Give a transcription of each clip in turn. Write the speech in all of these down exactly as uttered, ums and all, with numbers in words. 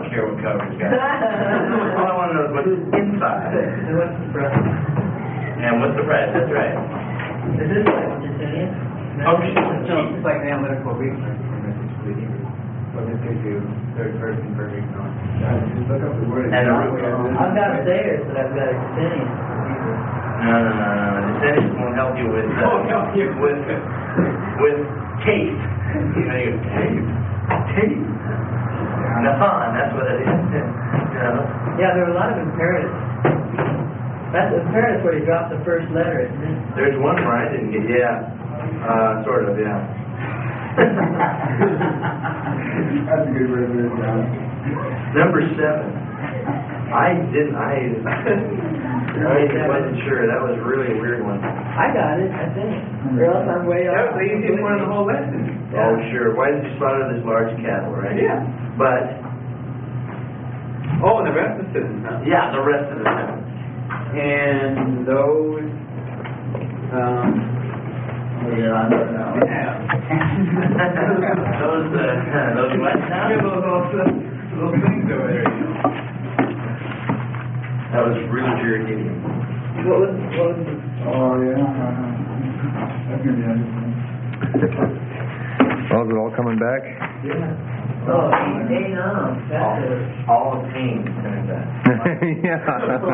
care what cover it's got. All I want to know is what's inside. And what's the price? And what's the price? That's right. Is this like Justinian? Okay. No, it's like an analytical research for message reading. But this gives you third person perfect knowledge. Yeah, just look up the word. And the root. I've got Sayers, but I've got a Justinian. No, no, no, no. The sentence won't help you with uh, Won't help you. with with taste. You know, you taste, taste. Nafan, that's what it is. You know. Yeah, there are a lot of imperatives. That's imperatives where you drop the first letter, isn't it? There's one where I didn't get. Yeah, uh, sort of. Yeah. That's a good word to put it down. Number seven. I didn't. I. I wasn't sure. That was really a weird one. I got it, I think. Or else I'm way That off. was the easiest one in the whole lesson. Oh, sure. Why did you slaughter this large cattle, right? Yeah. But, Oh, and the rest of the sentence, huh? yeah, the rest of the sentence. And those, um, oh yeah, I know now. Yeah. those, uh, those what now? Yeah, those, those, those things over there, you know. That was really irritating. What was, what was the... Oh, yeah. That's going to be interesting. Well, is it all coming back? Yeah. Oh, hey, no. That's All, it. all the pain coming back. Yeah.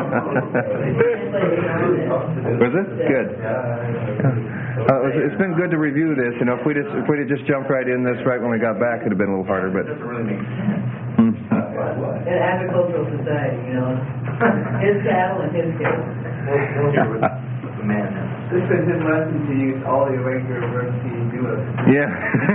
Was it? Good. Uh, it's, it's been good to review this. You know, if we just if we'd have just jumped right in this right when we got back, it'd have been a little harder. But It doesn't really make sense. hmm. An agricultural society, you know. His cattle and his cattle. We'll hear what the man has. This is his lesson to use all the irregular verbs he do it. Yeah.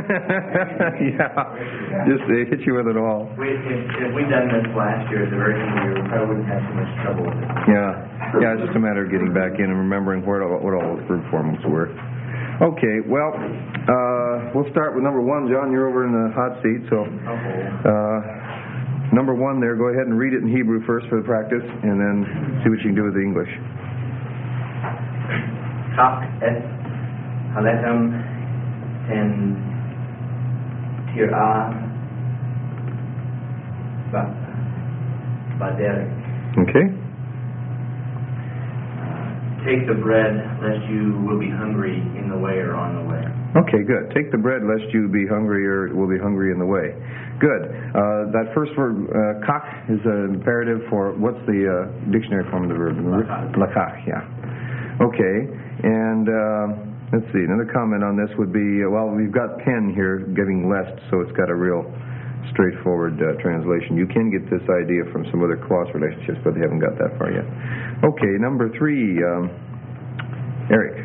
Yeah. Just uh, hit you with it all. We, if, if we'd done this last year at the very end of the year, we probably wouldn't have so much trouble with it. Yeah. Yeah. It's just a matter of getting back in and remembering where all, what all those verb forms were. Okay. Well, uh, we'll start with number one. John, you're over in the hot seat, so. Uh, number one there. Go ahead and read it in Hebrew first for the practice, and then see what you can do with the English. Kach et halechem ten tir'ah baderek. Okay. Take the bread, lest you will be hungry in the way or on the way. Okay, good. Take the bread, lest you be hungry or will be hungry in the way. Good. Uh, that first verb, uh, kach, is an imperative for, what's the uh, dictionary form of the verb? Lakach. Lakach, yeah. Okay, and uh, let's see, another comment on this would be, uh, well, we've got pen here getting lest, so it's got a real straightforward uh, translation. You can get this idea from some other clause relationships, but they haven't got that far yet. Okay, number three, um, Eric.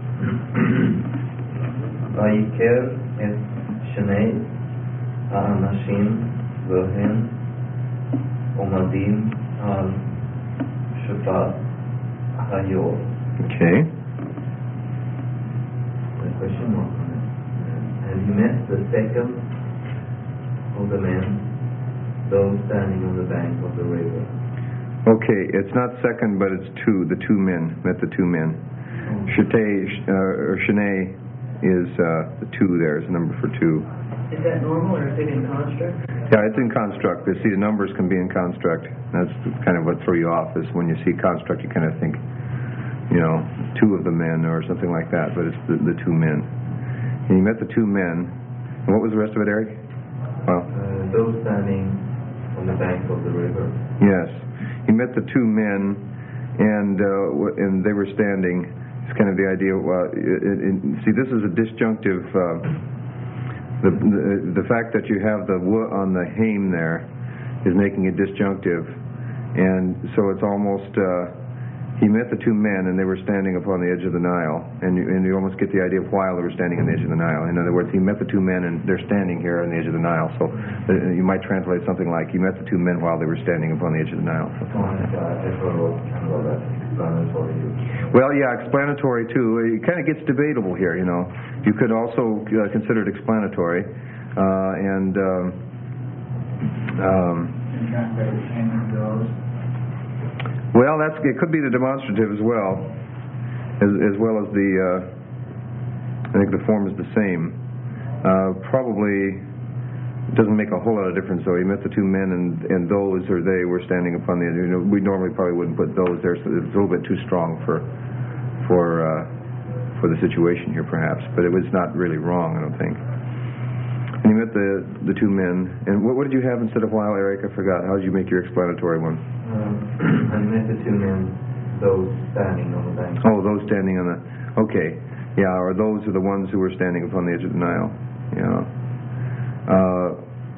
ויקר את שני האנשים והם עומדים על שפת היור. Okay. The question mark on it. And he met the second of the men, those standing on the bank of the river. Okay, it's not second, but it's two. The two men met the two men. Shetay, uh, or Shanae is uh, the two there is the number for two. Is that normal or is it in construct? Yeah, it's in construct. But see, the numbers can be in construct. That's kind of what throw you off is when you see construct, you kind of think, you know, two of the men or something like that. But it's the, the two men. And he met the two men. And what was the rest of it, Eric? Well, Uh, those standing on the bank of the river. yes, he met the two men, and uh, and they were standing. It's kind of the idea. Uh, it, it, see, this is a disjunctive. Uh, the, the the fact that you have the w on the hame there is making it disjunctive, and so it's almost. Uh, he met the two men, and they were standing upon the edge of the Nile, and you, and you almost get the idea of while they were standing on the edge of the Nile. In other words, he met the two men, and they're standing here on the edge of the Nile. So uh, you might translate something like, he met the two men while they were standing upon the edge of the Nile. Well, yeah, explanatory too. It kind of gets debatable here, you know. You could also uh, consider it explanatory, uh, and um, um, well, that's it. Could be the demonstrative as well, as as well as the. Uh, I think the form is the same. Uh, probably It doesn't make a whole lot of difference, though. He met the two men, and, and those or they were standing upon the. You know, we normally probably wouldn't put those there, so it's a little bit too strong for for uh, for the situation here, perhaps. But it was not really wrong, I don't think. And he met the the two men. And what, what did you have instead of while, Eric? I forgot. How did you make your explanatory one? Um, I met the two men, those standing on the bank. Oh, those standing on the. Okay, yeah, or those are the ones who were standing upon the edge of the Nile. Yeah. Uh,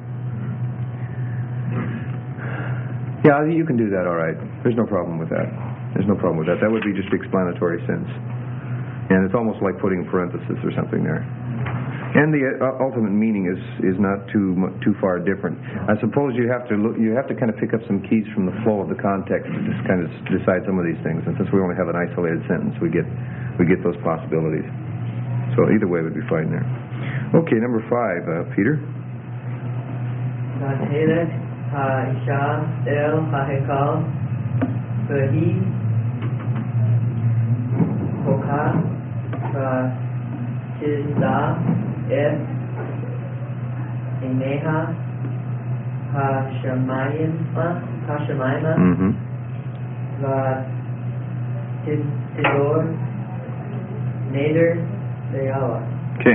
yeah, you can do that. All right. There's no problem with that. There's no problem with that. That would be just explanatory sense, and it's almost like putting a parenthesis or something there. And the uh, ultimate meaning is is not too mu- too far different. I suppose you have to look. You have to kind of pick up some keys from the flow of the context to just kind of decide some of these things. And since we only have an isolated sentence, we get we get those possibilities. So either way would be fine there. Okay, number five, uh, Peter. Vatelech ha'isha el ha'hekal v'hi hoka v'tizda et ineha ha'shamayim ha'shamayim Mm-hmm. v'tidor neder le'Yahweh. Okay.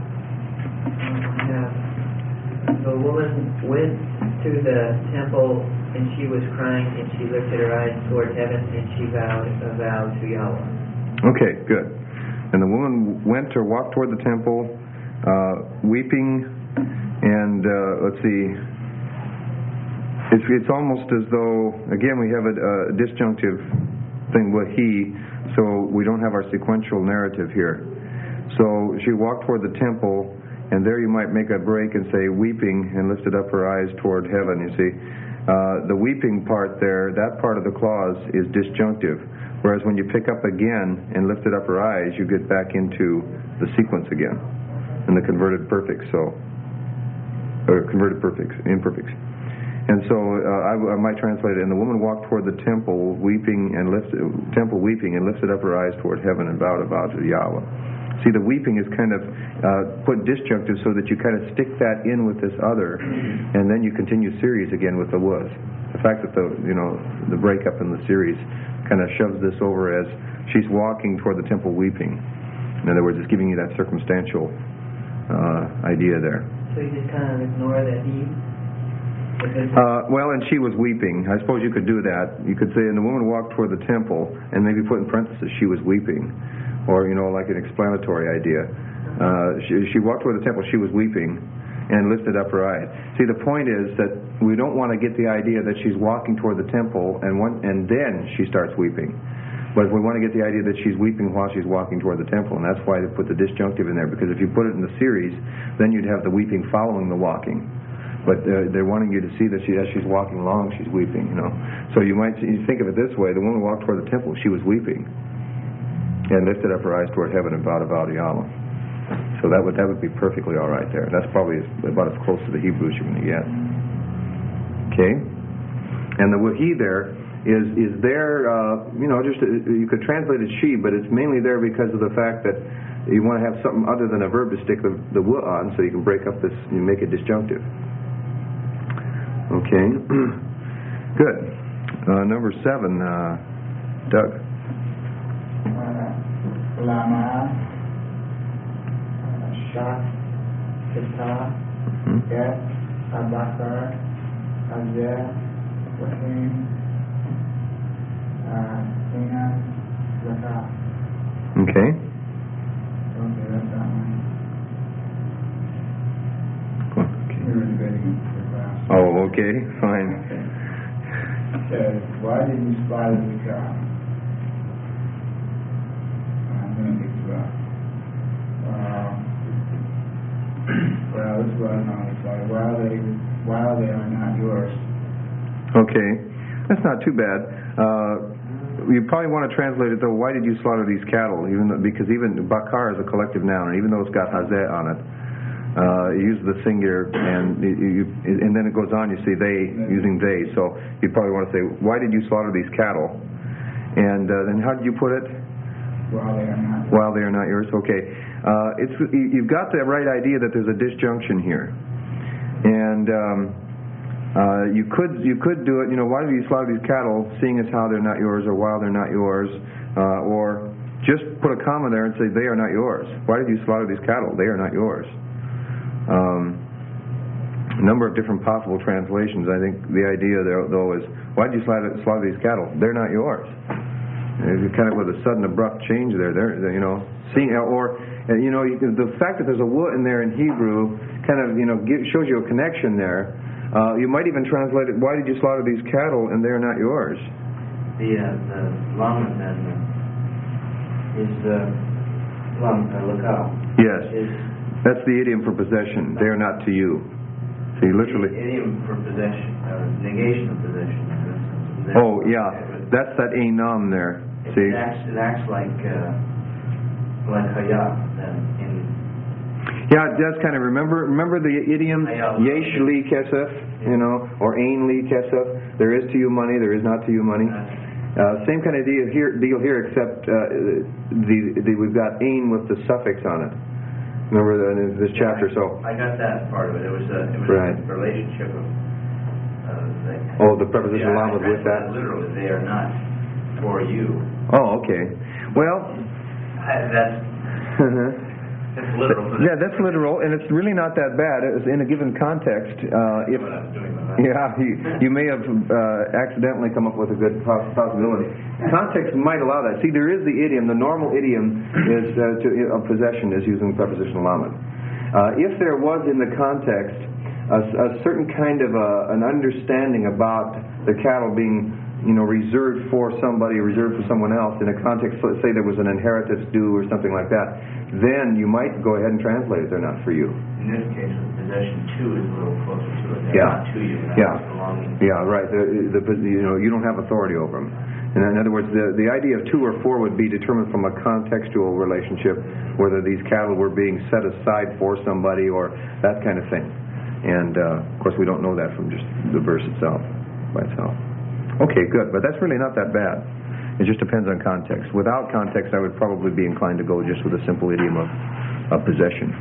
Yeah. The woman went to the temple and she was crying and she lifted her eyes toward heaven and she vowed a vow to Yahweh. Okay, good. And the woman went or walked toward the temple, uh, weeping, and uh, let's see. It's it's almost as though, again, we have a, a disjunctive thing with he, so we don't have our sequential narrative here. So she walked toward the temple. And there you might make a break and say weeping and lifted up her eyes toward heaven, you see. Uh, the weeping part there, that part of the clause is disjunctive. Whereas when you pick up again and lifted up her eyes, you get back into the sequence again in the converted perfect, so, or converted perfects, imperfects. And so uh, I, I might translate it, and the woman walked toward the temple weeping and lifted, temple weeping and lifted up her eyes toward heaven and vowed a vow to Yahweh. See, the weeping is kind of uh, put disjunctive so that you kind of stick that in with this other, and then you continue series again with the was. The fact that the you know the breakup in the series kind of shoves this over as she's walking toward the temple weeping. In other words, it's giving you that circumstantial uh, idea there. So you just kind of ignore that he. Uh, well, and she was weeping. I suppose you could do that. You could say, and the woman walked toward the temple, and maybe put in parenthesis, she was weeping. Or, you know, like an explanatory idea. Uh, she, she walked toward the temple, she was weeping, and lifted up her eyes. See, the point is that we don't want to get the idea that she's walking toward the temple and one, and then she starts weeping. But we want to get the idea that she's weeping while she's walking toward the temple, and that's why they put the disjunctive in there, because if you put it in the series, then you'd have the weeping following the walking. But uh, they're wanting you to see that she, as she's walking along, she's weeping, you know. So you might you think of it this way: the woman walked toward the temple, she was weeping, and lifted up her eyes toward heaven and vowed a vow to Yahweh. So that would that would be perfectly all right there. That's probably as, about as close to the Hebrew as you're going to get. Okay, and the wahi there is is there. Uh, you know, just uh, you could translate it she, but it's mainly there because of the fact that you want to have something other than a verb to stick the, the wa on, so you can break up this, you make it disjunctive. Okay, good. Uh, number seven, uh, Doug. Lama, Shak, Kita, Et, Abakar, Azeh, Wahim, Tina, Zaka. Okay. Okay, that's that one. Okay. We were debating the class. Oh, okay, fine. Says, why did you spot the cow? I'm going to get to that. Um, well, this is what I'm going to say. While they, while they are not yours. Okay, that's not too bad. Uh, you probably want to translate it though. Why did you slaughter these cattle? Even though, because even bakar is a collective noun, and even though it's got hazeh on it, uh, you use the singular, and you, you, and then it goes on. You see they using they. So you probably want to say, why did you slaughter these cattle? And uh, then how did you put it? While they are not. While they are not yours. Okay, uh, it's you've got the right idea that there's a disjunction here. And and um, uh, you could you could do it. You know, why do you slaughter these cattle, seeing as how they're not yours, or while they're not yours, uh, or just put a comma there and say they are not yours. Why did you slaughter these cattle? They are not yours. Um, a number of different possible translations. I think the idea there, though, is why did you slaughter, slaughter these cattle? They're not yours. It's kind of with a sudden abrupt change there. They're, they're, you know, seeing or you know the fact that there's a w in there in Hebrew kind of you know give, shows you a connection there. Uh, you might even translate it. Why did you slaughter these cattle and they are not yours? The uh, the lamed then is uh, lam uh, lakal. Yes, is that's the idiom for possession. They are not to you. See, literally. the idiom for possession, or negation of possession. That's- Oh yeah, that's that enam there. It, See. it acts it acts like uh, like hayah then in. Yeah, it does kind of remember remember the idiom yesh li kesef, you know, or ain li kesef. There is to you money, there is not to you money. Uh, same kind of deal here, deal here except uh, the, the we've got ain with the suffix on it. Remember that in this chapter? So I got that part of it. It was a it was right. a relationship of. Uh, like, Oh, the preposition yeah, lam was with that. Literally, they are not for you. Oh, okay. Well. I, that's. It's literal. Yeah, that's literal, and it's really not that bad. It's in a given context. Uh, if yeah, you, you may have uh, accidentally come up with a good poss possibility. Context might allow that. See, there is the idiom. The normal idiom is uh, to, of possession is using the preposition lamed. Uh, if there was in the context a, a certain kind of a, an understanding about the cattle being, you know, reserved for somebody, reserved for someone else, in a context, let's say there was an inheritance due or something like that, then you might go ahead and translate it. They're not for you. In this case, possession to is a little closer to it. They're Yeah. not to you. Not Yeah. belonging. Yeah, right. The, the, you know, you don't have authority over them. And in other words, the, the idea of two or four would be determined from a contextual relationship, whether these cattle were being set aside for somebody or that kind of thing. And, uh, of course, we don't know that from just the verse itself, by itself. Okay, good. But that's really not that bad. It just depends on context. Without context, I would probably be inclined to go just with a simple idiom of, of possession.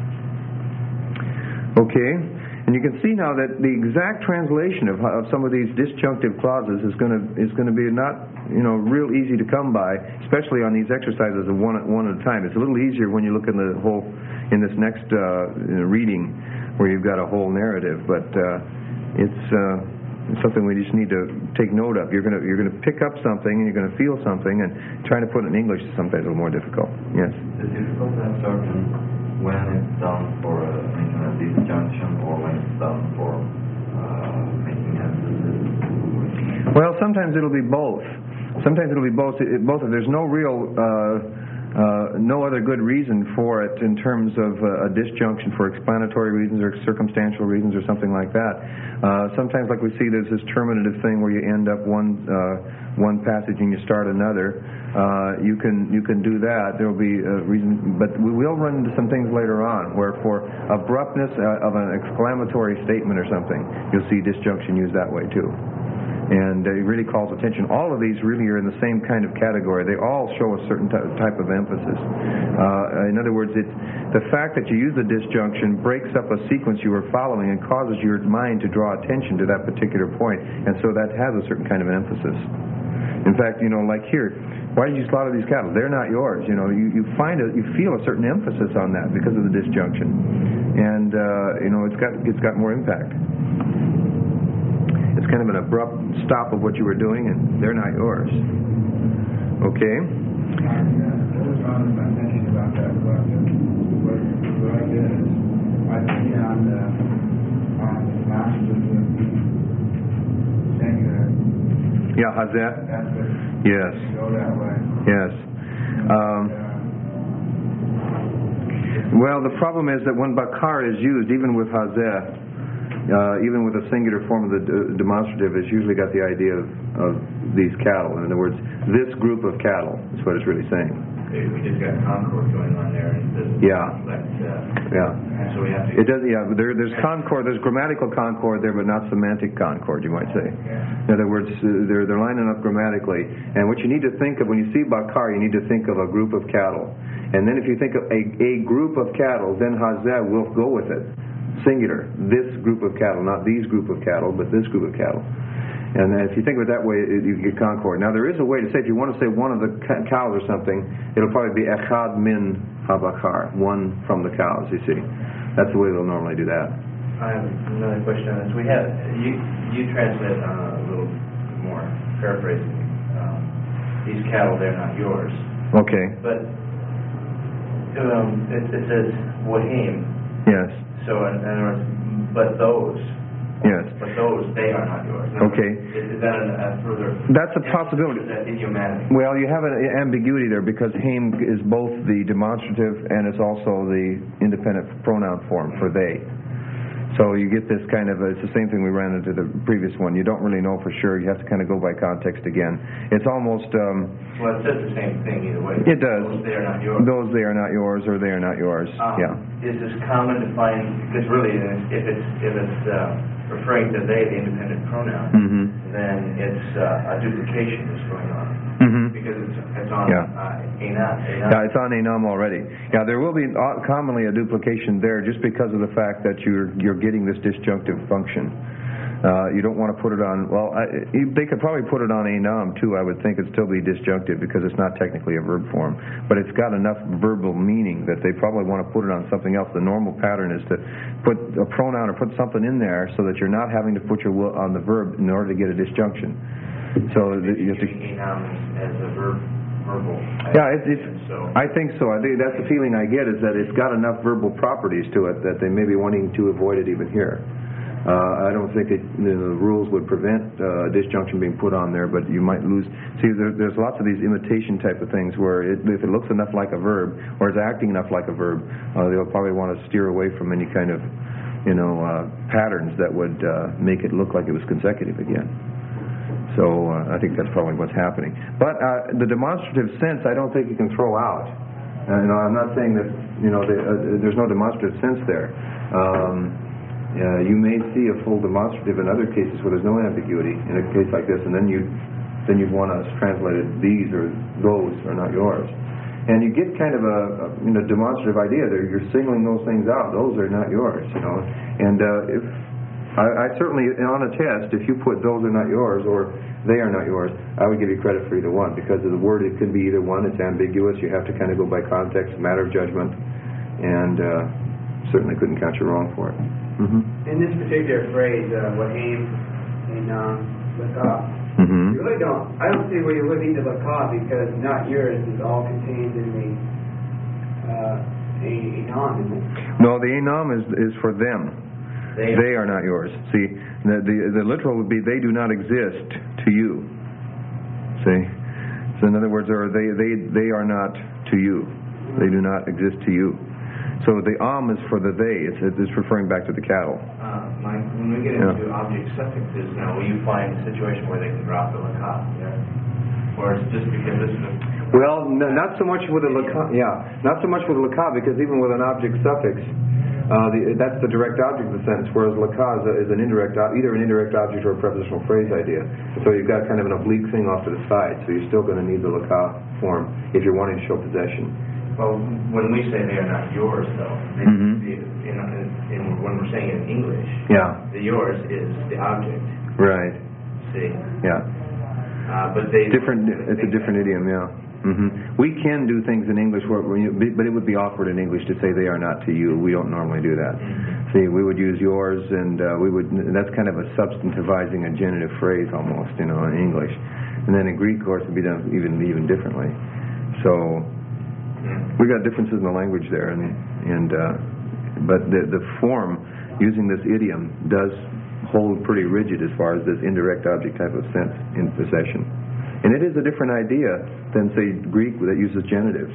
Okay, and you can see now that the exact translation of, of some of these disjunctive clauses is going to is going to be not you know real easy to come by, especially on these exercises of one one at a time. It's a little easier when you look in the whole in this next uh, reading where you've got a whole narrative, but uh, it's. Uh, It's something we just need to take note of. You're gonna you're gonna pick up something and you're gonna feel something, and trying to put it in English is sometimes a little more difficult. Yes. The difficult is certain when it's done for uh, making a disjunction or when it's done for uh, making emphasis. Well, sometimes it'll be both. Sometimes it'll be both. It, both. If there's no real. Uh, Uh, no other good reason for it in terms of uh, a disjunction for explanatory reasons or circumstantial reasons or something like that. Uh, sometimes, like we see, there's this terminative thing where you end up one uh, one passage and you start another. Uh, you can you can do that. There will be a reason, but we will run into some things later on where, for abruptness uh, of an exclamatory statement or something, you'll see disjunction used that way too. And it really calls attention. All of these really are in the same kind of category. They all show a certain type of emphasis. Uh, in other words, it's the fact that you use the disjunction breaks up a sequence you were following and causes your mind to draw attention to that particular point, and so that has a certain kind of emphasis. In fact, you know, like here, why did you slaughter these cattle? They're not yours. You know, you, you find a, you feel a certain emphasis on that because of the disjunction, and uh, you know, it's got it's got more impact. It's kind of an abrupt stop of what you were doing, and they're not yours. Okay? I was drawing my attention about that. What, what, what I did is I see on the on the last of the singular. Yeah, Hazeh? That's what. Yes. Go that way. Yes. Um, well, the problem is that when bakar is used, even with Hazeh, Uh, even with a singular form of the d demonstrative, it's usually got the idea of, of these cattle. In other words, this group of cattle is what it's really saying. Okay, we just got concord going on there, and it doesn't Yeah. reflect, uh, Yeah. and so we have to. It does. Yeah. There, there's concord. There's grammatical concord there, but not semantic concord, you might say. In other words, uh, they're they're lining up grammatically. And what you need to think of when you see bakar, you need to think of a group of cattle. And then if you think of a a group of cattle, then hazeh will go with it. singular. This group of cattle, not these group of cattle, but this group of cattle. And then if you think of it that way, it, you get concord. Now there is a way to say, if you want to say one of the cows or something, it'll probably be echad min habakar, one from the cows, you see. That's the way they'll normally do that. I have another question on this. We have, you, you translate uh, a little more, paraphrasing. Um, these cattle, they're not yours. Okay. But um, it, it says wahim. Yes. So in other words, but those. Yes. But those, they are not yours. Okay. Is, is that a, a further... That's a possibility. Is that idiomatic? Well, you have an ambiguity there because haim is both the demonstrative and it's also the independent pronoun form for they. So you get this kind of, a, it's the same thing we ran into the previous one. You don't really know for sure. You have to kind of go by context again. It's almost... Um, well, it says the same thing either way. It does. Those, they are not yours. Those, they are not yours, or they are not yours. Um, yeah. Is this common to find, because really, if it's, if it's uh, referring to they, the independent pronoun, Mm-hmm. then it's uh, a duplication that's going on. Mm-hmm. Because it's, it's on Yeah. uh, enam. enam. Yeah, it's on enam already. Yeah, there will be uh, commonly a duplication there just because of the fact that you're you're getting this disjunctive function. Uh, you don't want to put it on, well, I, they could probably put it on enam too, I would think. It'd still be disjunctive because it's not technically a verb form. But it's got enough verbal meaning that they probably want to put it on something else. The normal pattern is to put a pronoun or put something in there so that you're not having to put your will on the verb in order to get a disjunction. So the, you have to... enam as a verb, verbal. Yeah, it's, it's, so. I think so. I think that's the feeling I get, is that it's got enough verbal properties to it that they may be wanting to avoid it even here. Uh, I don't think it, you know, the rules would prevent uh, disjunction being put on there, but you might lose. See, there, there's lots of these imitation type of things where it, if it looks enough like a verb or it's acting enough like a verb, uh, they'll probably want to steer away from any kind of, you know, uh, patterns that would uh, make it look like it was consecutive again. So uh, I think that's probably what's happening. But uh, the demonstrative sense, I don't think you can throw out. Uh, you know, I'm not saying that, you know, the, uh, there's no demonstrative sense there. Um, Uh, you may see a full demonstrative in other cases where there's no ambiguity in a case like this, and then you then you'd want us translated these or those are not yours, and you get kind of a, a you know demonstrative idea there. You're singling those things out. Those are not yours, you know. And uh, if I, I certainly on a test, if you put those are not yours or they are not yours, I would give you credit for either one because of the word. It could be either one. It's ambiguous. You have to kind of go by context, matter of judgment, and uh, certainly couldn't count you wrong for it. Mm-hmm. In this particular phrase, uh, wahim, enam, lakah, Mm-hmm. you really don't, I don't see where you would need the lakah because not yours is all contained in the uh, enam, isn't it? No, the enam is is for them. They, They are not yours. See, the, the the literal would be they do not exist to you. See, so in other words, or they they they are not to you. They do not exist to you. So the am is for the they. It's it's referring back to the cattle. Uh, Mike, when we get Yeah. into object suffixes now, will you find a situation where they can drop the lakah there? Or it's just because this is a... Well, no, not so much with a lakah. Yeah, not so much with a lakah because even with an object suffix, uh, the, that's the direct object of the sentence, whereas lakah is, a, is an indirect, either an indirect object or a prepositional phrase idea. So you've got kind of an oblique thing off to the side. So you're still going to need the lakah form if you're wanting to show possession. Well, when we say they are not yours, though, they, Mhm. the, in, in, in, when we're saying in English, Yeah. the yours is the object, Right. see? Yeah. Uh, but they... Different. It's a different idiom. Yeah. Mm-hmm. We can do things in English, where, where you, but it would be awkward in English to say they are not to you. We don't normally do that. Mm-hmm. See, we would use yours, and uh, we would. That's kind of a substantivizing a genitive phrase almost, you know, in English. And then in Greek, of course, it would be done even even differently. So we got differences in the language there, and and uh, but the the form using this idiom does hold pretty rigid as far as this indirect object type of sense in possession. And it is a different idea than, say, Greek that uses genitives.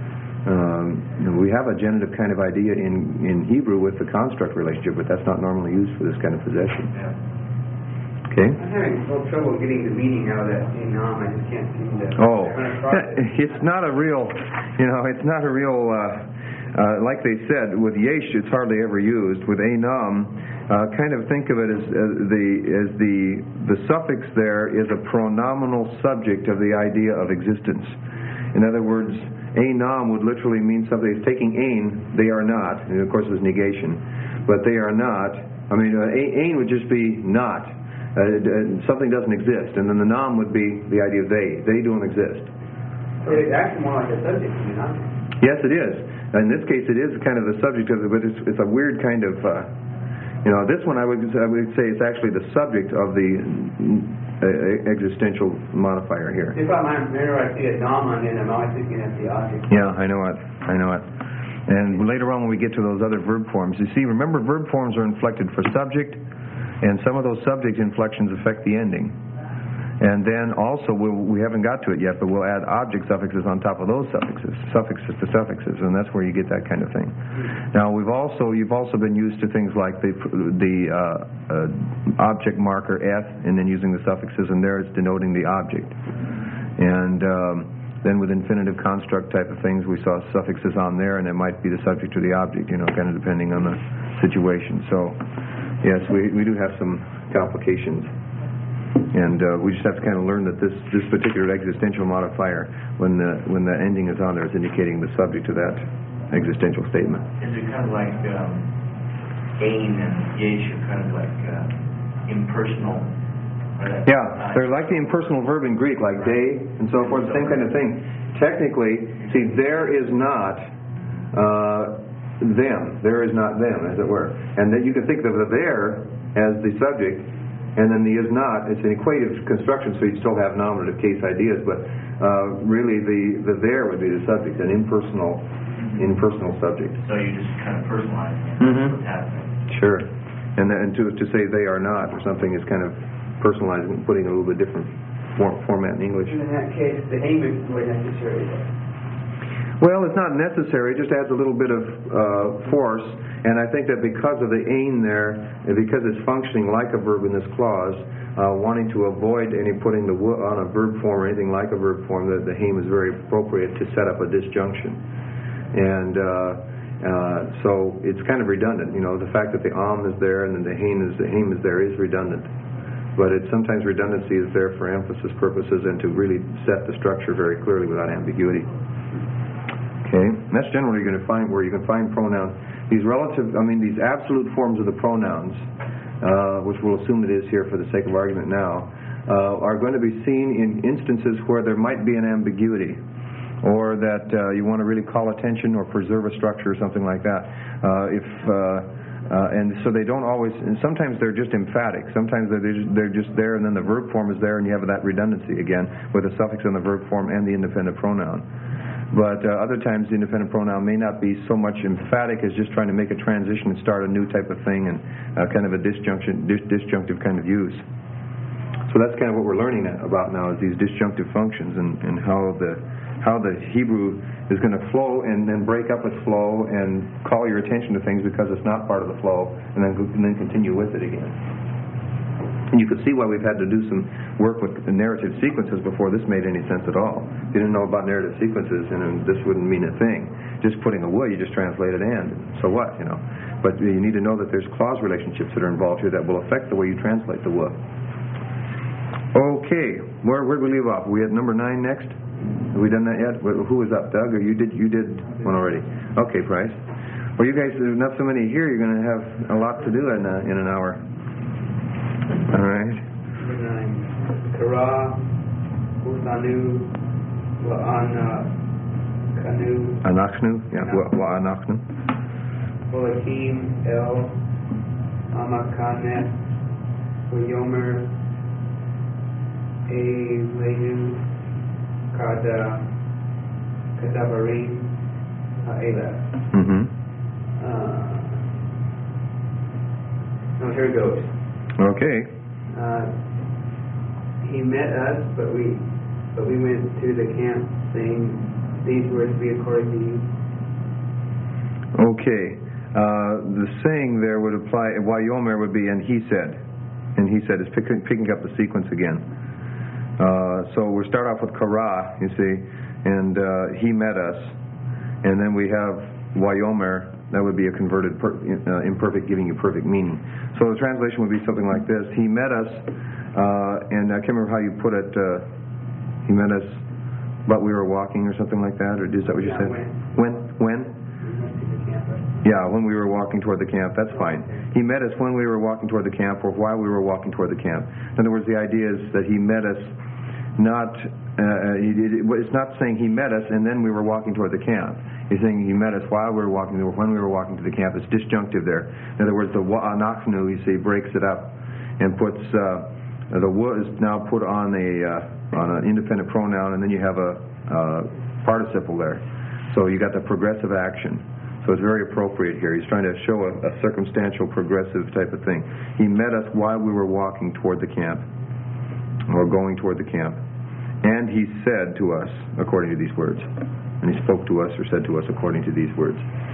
Um, you know, we have a genitive kind of idea in, in Hebrew with the construct relationship, but that's not normally used for this kind of possession. Yeah. Okay? I'm having a little trouble getting the meaning out of that enam. I just can't seem to... Oh, run across it. it's not a real, you know, it's not a real, uh, uh, like they said, with yesh it's hardly ever used. With enam, uh, kind of think of it as, as the as the the suffix there is a pronominal subject of the idea of existence. In other words, enam would literally mean something. It's taking ein, they are not, and of course there's negation. but they are not. I mean, uh, ein would just be not. Uh, uh, something doesn't exist, and then the nam would be the idea of they. They don't exist. So it's actually more like a subject than an object. Yes, it is. In this case, it is kind of the subject of it, but it's, it's a weird kind of, uh, you know, this one I would I would say it's actually the subject of the uh, existential modifier here. If I'm whenever I see a nom on it, I'm always thinking of the object. Yeah, I know it. I know it. And later on when we get to those other verb forms, you see, remember verb forms are inflected for subject, and some of those subject inflections affect the ending. And then also, we'll, we haven't got to it yet, but we'll add object suffixes on top of those suffixes, suffixes to suffixes, and that's where you get that kind of thing. Now, we've also, you've also been used to things like the, the uh, uh, object marker F, and then using the suffixes, and there it's denoting the object. And um, then with infinitive construct type of things, we saw suffixes on there, and it might be the subject or the object, you know, kind of depending on the situation. So, yes, we, we do have some complications. And uh, we just have to kind of learn that this, this particular existential modifier, when the when the ending is on there, is indicating the subject to that existential statement. Is it kind of like um, ein and yesh are kind of like uh, impersonal? Right? Yeah, Uh, they're like the impersonal verb in Greek, like they and so forth, same kind of thing. Technically, see, there is not uh, them. There is not them, as it were. And then you can think of the there as the subject, and then the is not. It's an equative construction, so you still have nominative case ideas, but uh, really the, the there would be the subject, an impersonal impersonal subject. So you just kind of personalize it. Mhm. What's happening. Sure. And, then, and to, to say they are not or something is kind of personalizing and putting a little bit different for, format in English. And in that case, the aim is more necessary. Well, it's not necessary. It just adds a little bit of uh, force. And I think that because of the ein there, and because it's functioning like a verb in this clause, uh, wanting to avoid any putting the w on a verb form or anything like a verb form, that the aim is very appropriate to set up a disjunction. And uh, uh, so it's kind of redundant. You know, the fact that the am is there and then the aim is the aim is there is redundant. But it's sometimes redundancy is there for emphasis purposes and to really set the structure very clearly without ambiguity. Okay, and that's generally going to find where you can find pronouns. These relative, I mean, these absolute forms of the pronouns, uh, which we'll assume it is here for the sake of argument now, uh, are going to be seen in instances where there might be an ambiguity, or that uh, you want to really call attention or preserve a structure or something like that. Uh, if uh, uh, and so they don't always, and sometimes they're just emphatic. Sometimes they're just, they're just there, and then the verb form is there, and you have that redundancy again with a suffix on the verb form and the independent pronoun. But uh, other times the independent pronoun may not be so much emphatic as just trying to make a transition and start a new type of thing, and uh, kind of a disjunction, dis disjunctive kind of use. So that's kind of what we're learning about now, is these disjunctive functions, and, and how the how the Hebrew is going to flow and then break up its flow and call your attention to things because it's not part of the flow, and then and then continue with it again. And you could see why we've had to do some work with the narrative sequences before this made any sense at all. If you didn't know about narrative sequences, and this wouldn't mean a thing. Just putting a would, you just translate it and. So what, you know? But you need to know that there's clause relationships that are involved here that will affect the way you translate the would. Okay, where where did we leave off? Are we at number nine next? Have we done that yet? Who was up, Doug? Or you did you did one already? Okay, Price. Well, you guys, there's not so many here. You're going to have a lot to do in a, in an hour. All right. Number nine. Kara, Usanu, Wa'ana, Kanu, Anaxnu? Yeah, Wa'anaxnu. Walakim, El, Amakanet, Wayomer, Elenu, Kada, Kadabarim, Ha'ela. Mm-hmm. Uh, no, here it goes. Okay. Uh, he met us, but we but we went to the camp saying, these words be according to you. Okay. Uh, the saying there would apply, Wayomer would be, and he said. And he said is picking, picking up the sequence again. Uh, so we'll start off with Kara, you see, and uh, he met us. And then we have Wayomer. That would be a converted per, uh, imperfect giving you perfect meaning. So the translation would be something like this. He met us, uh, and I can't remember how you put it. Uh, he met us, but we were walking or something like that, or is that what you Yeah, said? when. When? When? We went to the camp. Right? Yeah, when we were walking toward the camp, that's fine. He met us when we were walking toward the camp or while we were walking toward the camp. In other words, the idea is that he met us not, uh, he, it's not saying he met us and then we were walking toward the camp. He's saying he met us while we were walking, when we were walking to the camp. It's disjunctive there. In other words, the wa'anachnu, you see, breaks it up and puts, uh, the wa is now put on a uh, on an independent pronoun, and then you have a uh, participle there. So you got the progressive action. So it's very appropriate here. He's trying to show a, a circumstantial progressive type of thing. He met us while we were walking toward the camp, or going toward the camp. And he said to us, according to these words. And he spoke to us or said to us according to these words.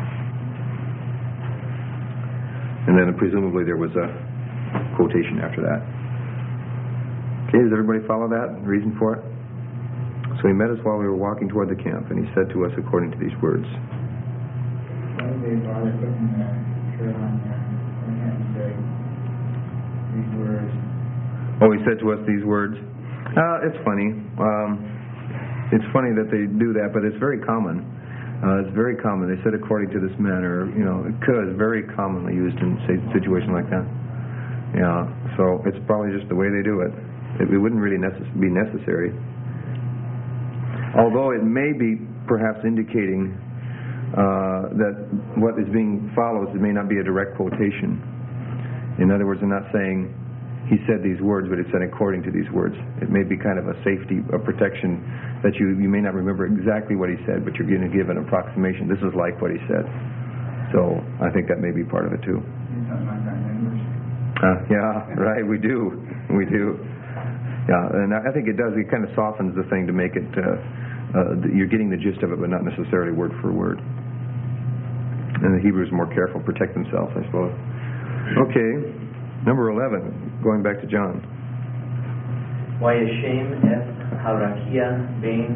And then presumably there was a quotation after that. Okay, does everybody follow that reason for it? So he met us while we were walking toward the camp, and he said to us according to these words. Why did they bother putting the shirt on there? Why can't you say these words? Oh, he said to us these words. Uh, it's funny. Um, it's funny that they do that, but it's very common. Uh, it's very common. They said according to this manner, you know, it could very commonly used in a situation like that. Yeah, so it's probably just the way they do it. It, it wouldn't really necess- be necessary. Although it may be perhaps indicating uh, that what is being followed may not be a direct quotation. In other words, they're not saying he said these words, but it's said according to these words. It may be kind of a safety, a protection that you, you may not remember exactly what he said, but you're going to give an approximation. This is like what he said. So I think that may be part of it too. Something like that in English. Uh, yeah, right, we do. We do. Yeah, and I think it does. It kind of softens the thing to make it, uh, uh, you're getting the gist of it, but not necessarily word for word. And the Hebrews are more careful, protect themselves, I suppose. Okay, number eleven, going back to John. Vayashem es harakia ben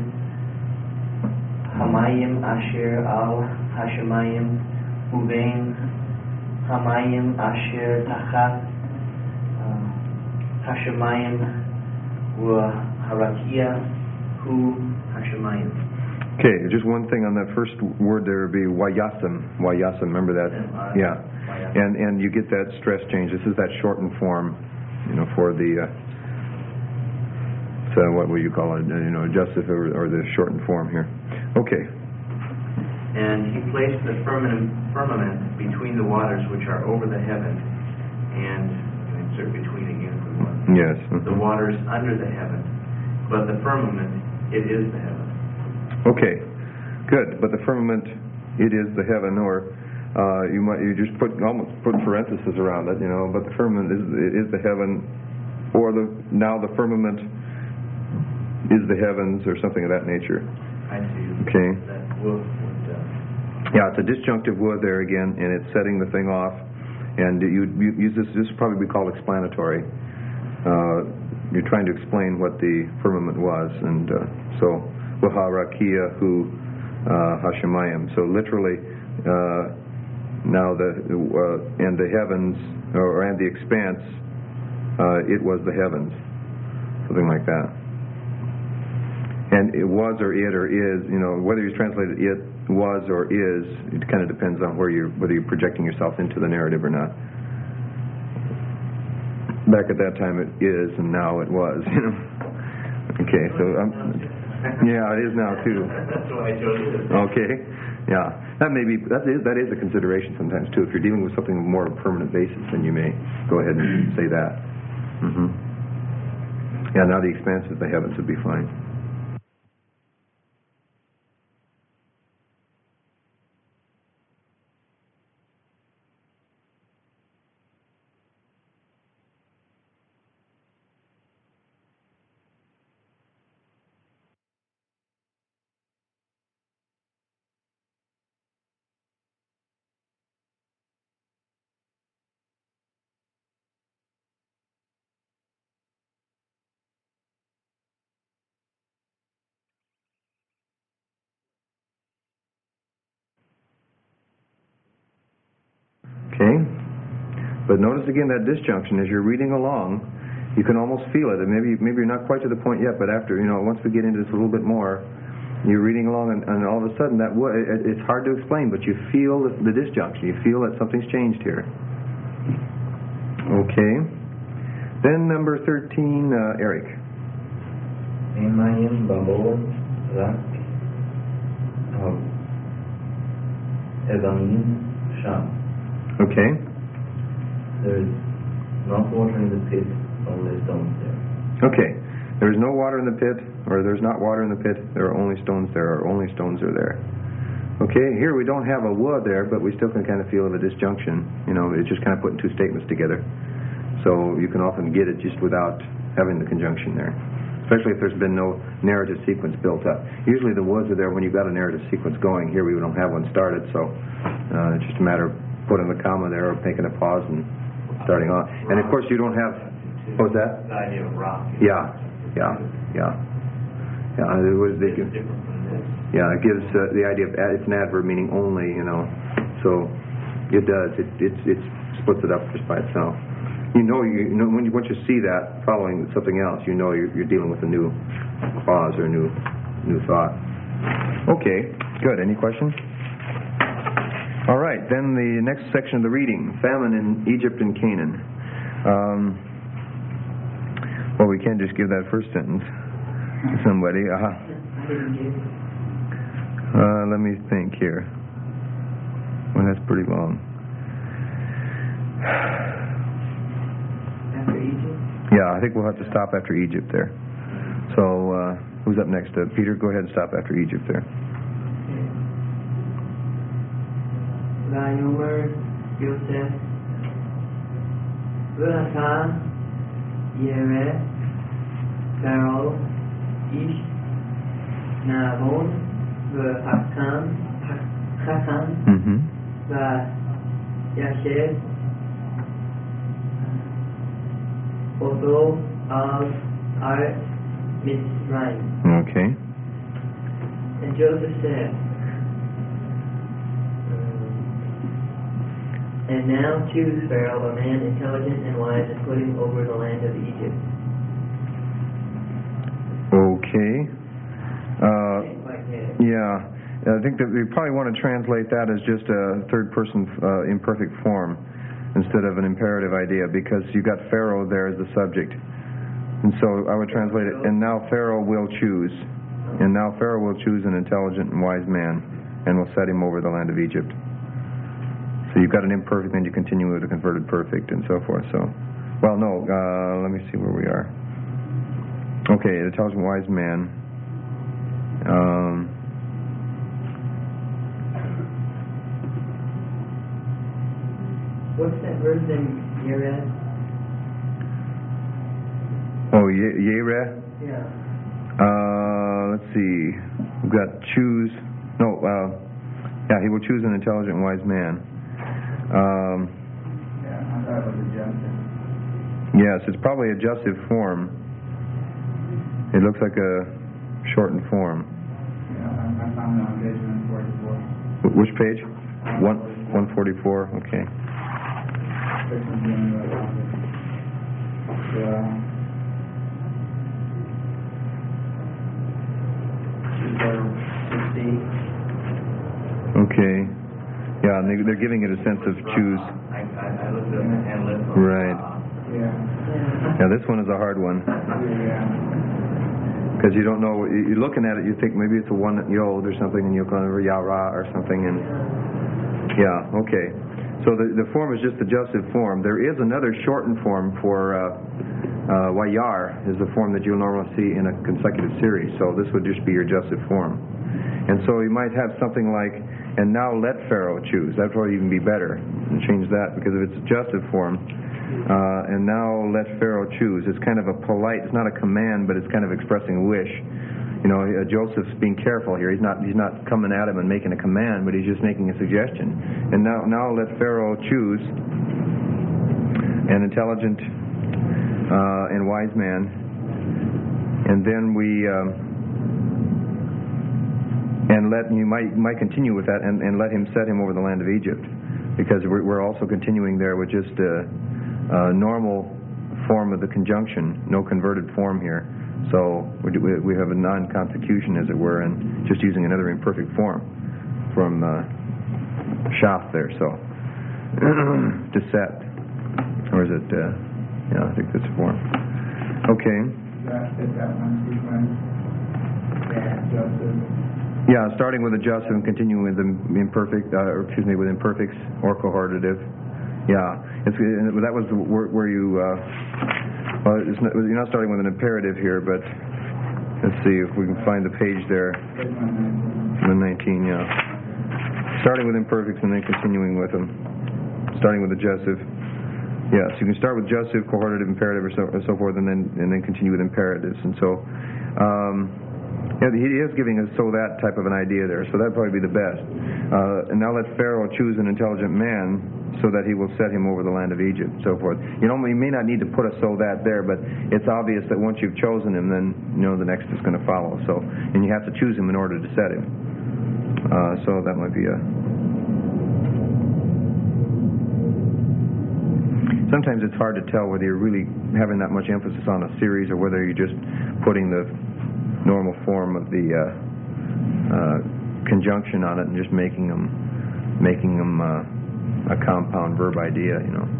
hamayim asher al hashemayim uben hamayim asher tachat hashemayim wa harakia hu hashemayim. Okay, just one thing on that first word there would be wayasam. Wayasam, remember that? Yeah. And and you get that stress change. This is that shortened form, you know, for the, uh, so what will you call it, you know, adjustive or, or the shortened form here. Okay. And he placed the firmament, firmament between the waters which are over the heaven, and insert between again if we want. Yes. The waters under the heaven, but the firmament, it is the heaven. Okay, good. But the firmament, it is the heaven, or uh, you might you just put almost put parentheses around it, you know. But the firmament is it is the heaven, or the now the firmament is the heavens, or something of that nature. I see. Okay. That would, would, uh, Yeah, it's a disjunctive would there again, and it's setting the thing off. And you, you use this. This would probably be called explanatory. Uh, you're trying to explain what the firmament was, and uh, so. Waharakia hu hashemayim. So literally, uh, now the uh, and the heavens, or and the expanse, uh, it was the heavens, something like that. And it was or it or is, you know, whether you translate it, it was or is, it kind of depends on where you're, whether you're projecting yourself into the narrative or not. Back at that time, it is, and now it was. You know. Okay, so. Um, Yeah, it is now too. That's why I chose it. Okay, yeah, that may be that is that is a consideration sometimes too. If you're dealing with something more of a permanent basis, then you may go ahead and say that. Mm-hmm. Yeah, now the expanse of the heavens would be fine. Okay, but notice again that disjunction as you're reading along, you can almost feel it. And maybe maybe you're not quite to the point yet, but after, you know, once we get into this a little bit more, You're reading along, and, and all of a sudden, that wo- it, it's hard to explain, but you feel the, the disjunction. You feel that something's changed here. Okay. Then number thirteen, uh, Eric. Emaim babon rak av evanim sham. Okay. There is not water in the pit, only stones there. Okay. There is no water in the pit, or there's not water in the pit, there are only stones there, or only stones are there. Okay, here we don't have a wa there, but we still can kind of feel the disjunction. You know, it's just kind of putting two statements together. So you can often get it just without having the conjunction there. Especially if there's been no narrative sequence built up. Usually the was are there when you've got a narrative sequence going. Here we don't have one started, so uh, it's just a matter of putting the comma there or making a pause and starting on. And of course you don't have, what was that? The idea of rock. Yeah, yeah, yeah. Yeah, it was, they give, different from this. yeah, it gives uh, the idea of, it's an adverb meaning only, you know. So it does, it, it, it splits it up just by itself. You know, you, you know when you, once you see that following something else, you know you're, you're dealing with a new clause or a new, new thought. Okay, good. Any questions? All right, then the next section of the reading, famine in Egypt and Canaan. Um, well, we can't just give that first sentence to somebody. Uh, uh, let me think here. Well, that's pretty long. After Egypt? Yeah, I think we'll have to stop after Egypt there. So, uh, who's up next? Uh, Peter, go ahead and stop after Egypt there. Vayomer Yosef V'ata Yere Pharaoh Ish Navon V'Hakam Hakam Mm-hmm. V'Yasher Odo Al Art Mitzrayim. Okay. And Joseph said, and now choose Pharaoh, a man intelligent and wise, and put him over the land of Egypt. Okay. Uh, Can't quite get it. yeah. I think that we probably want to translate that as just a third-person uh, imperfect form instead of an imperative idea, because you've got Pharaoh there as the subject. And so I would translate it, and now Pharaoh will choose. And now Pharaoh will choose an intelligent and wise man, and will set him over the land of Egypt. So you've got an imperfect, then you continue with a converted perfect, and so forth. So, well, no, uh, let me see where we are. Okay, the intelligent wise man. Um, What's that verse in Yered? oh, Ye- Yereh. Yeah. Uh, let's see. We've got choose. No, uh, yeah, he will choose an intelligent and wise man. Um, Yeah, I thought it was adjusted. yes, it's probably adjussive form. It looks like a shortened form. Yeah, I, I found it on page one forty-four. Wh- Which page? One, one forty-four. Okay. This one's the only one I found it. Yeah. Okay. Yeah, and they, they're giving it a sense of choose. I, I, I looked at the hand list. Right. Yeah. Yeah, this one is a hard one. Yeah. Because you don't know, you- you're looking at it, you think maybe it's a one yod or something, and you'll call it yara or something, and yeah, okay. So the the form is just adjussive form. There is another shortened form for uh, uh, wayar, is the form that you'll normally see in a consecutive series. So this would just be your adjussive form. And so you might have something like, and now let Pharaoh choose. That would even be better. And change that, because if it's adjussive form, uh, and now let Pharaoh choose. It's kind of a polite, it's not a command, but it's kind of expressing a wish. You know, uh, Joseph's being careful here. He's not he's not coming at him and making a command, but he's just making a suggestion. And now now let Pharaoh choose an intelligent uh, and wise man. And then we um, and let you might might continue with that, and, and let him set him over the land of Egypt, because we're, we're also continuing there with just a, a normal form of the conjunction, no converted form here. So we, do- we have a non-consecution, as it were, and just using another imperfect form from uh, shaf there. So to set, or is it? Uh, yeah, I think that's a form. Okay. That, is that one sequence? Yeah, Joseph. Yeah, starting with adjussive and continuing with the imperfect, uh, or excuse me, with imperfects or cohortative. Yeah, it's, that was where, where you. Uh, well, it's not, you're not starting with an imperative here, but let's see if we can find the page there. one nineteen, yeah. Starting with imperfects and then continuing with them. Starting with adjussive. Yeah, so you can start with adjussive, cohortative, imperative, or so, or so forth, and then and then continue with imperatives. And so, um, yeah, he is giving us so that type of an idea there. So that'd probably be the best. Uh, and now let Pharaoh choose an intelligent man, so that he will set him over the land of Egypt, and so forth. You know, you may not need to put a so that there, but it's obvious that once you've chosen him, then you know the next is going to follow. So, and you have to choose him in order to set him. Uh, so that might be a. Sometimes it's hard to tell whether you're really having that much emphasis on a series or whether you're just putting the normal form of the uh, uh, conjunction on it and just making them, making them uh, a compound verb idea, you know.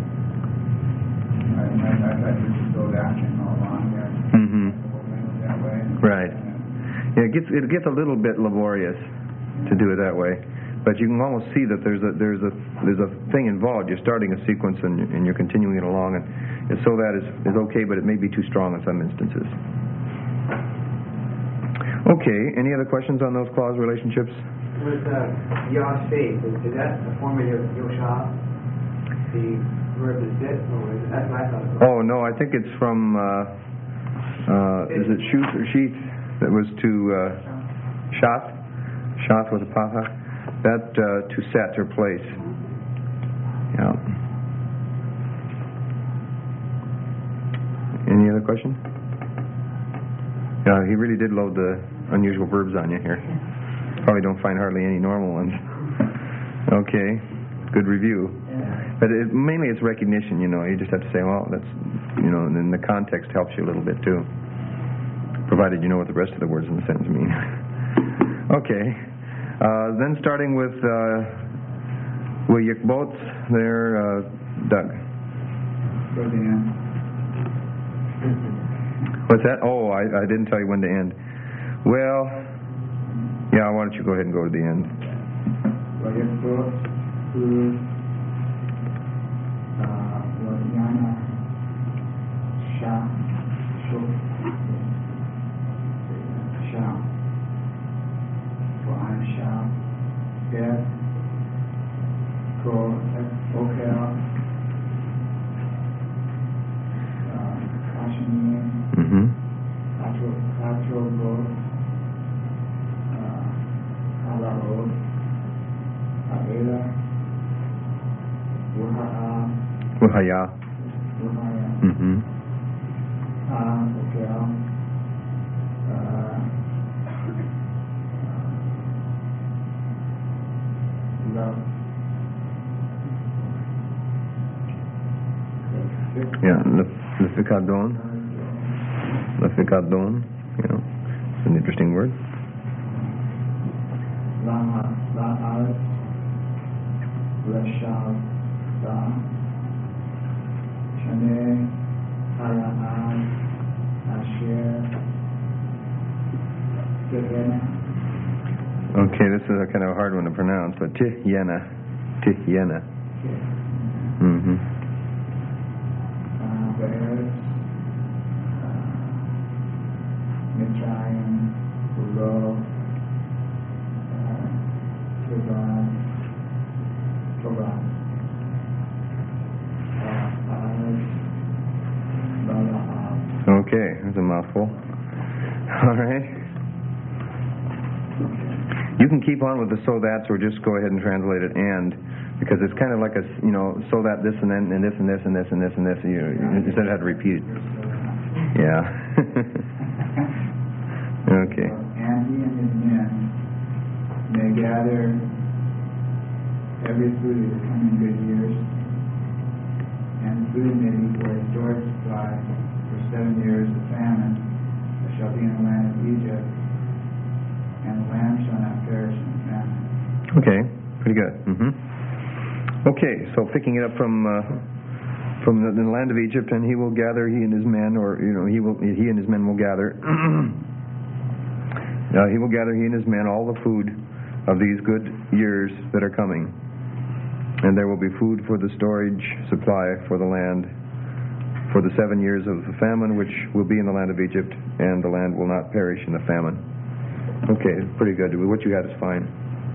I, I, I thought you just go action all along there. Mm-hmm. That way. Right. Yeah, it gets it gets a little bit laborious to do it that way, but you can almost see that there's a there's a there's a thing involved. You're starting a sequence and, and you're continuing it along, and, and so that is is okay, but it may be too strong in some instances. Okay. Any other questions on those clause relationships? With uh, Yah faith, is, is that a form of your Yosha? The verb is it, or is it, that's what I thought it was. Oh no, I think it's from. Uh, uh, is it shoot or sheath that was to uh, shot? Shot with a papa. That uh, to set or place. Yeah. Any other question? Yeah, he really did load the unusual verbs on you here. Probably don't find hardly any normal ones. Okay, good review. But it, mainly it's recognition, you know. You just have to say, well, that's, you know, and then the context helps you a little bit too, provided you know what the rest of the words in the sentence mean. Okay, uh, then starting with uh, Williakbot there, uh, Doug. Go to the end. What's that? Oh, I, I didn't tell you when to end. Well, yeah, why don't you go ahead and go to the end? Well, your book is uh, Yana Sha Shu Sha. For I'm Sha. Yes. Go. Okay. Uh, Ashini. Mm-hmm. Katro. Katro Road. Kala Road. Avela. Wuha'a. Wuhaya. Wuhaya. Mm-hmm. Ah, okay. Uh, love. Yeah, lefikadon. Lefikadon. You know, it's an interesting word. Lama. La'al. Lashal. La. Shane. Haya'al. Asher. Tehena. Okay, this is a kind of a hard one to pronounce, but Tihyena. Tihyena. Mm-hmm. Uh, Bears. Uh, Mitzrayim. Ulo. Uh, Tuvan. Tuvan. Okay, that's a mouthful. All right. You can keep on with the so that's, or just go ahead and translate it and, because it's kind of like a, you know, so that this and then and this and this and this and this and this. And you, you instead of have to repeat it. Yeah. Okay. And he and his men may gather every food of the coming good years, and food may be for his stored Okay, pretty good. Mm-hmm. Okay, so picking it up from uh, from the, the land of Egypt, and he will gather, he and his men, or you know, he will he and his men will gather. uh, he will gather, he and his men, all the food of these good years that are coming, and there will be food for the storage supply for the land for the seven years of the famine, which will be in the land of Egypt, and the land will not perish in the famine. Okay, pretty good. What you got is fine.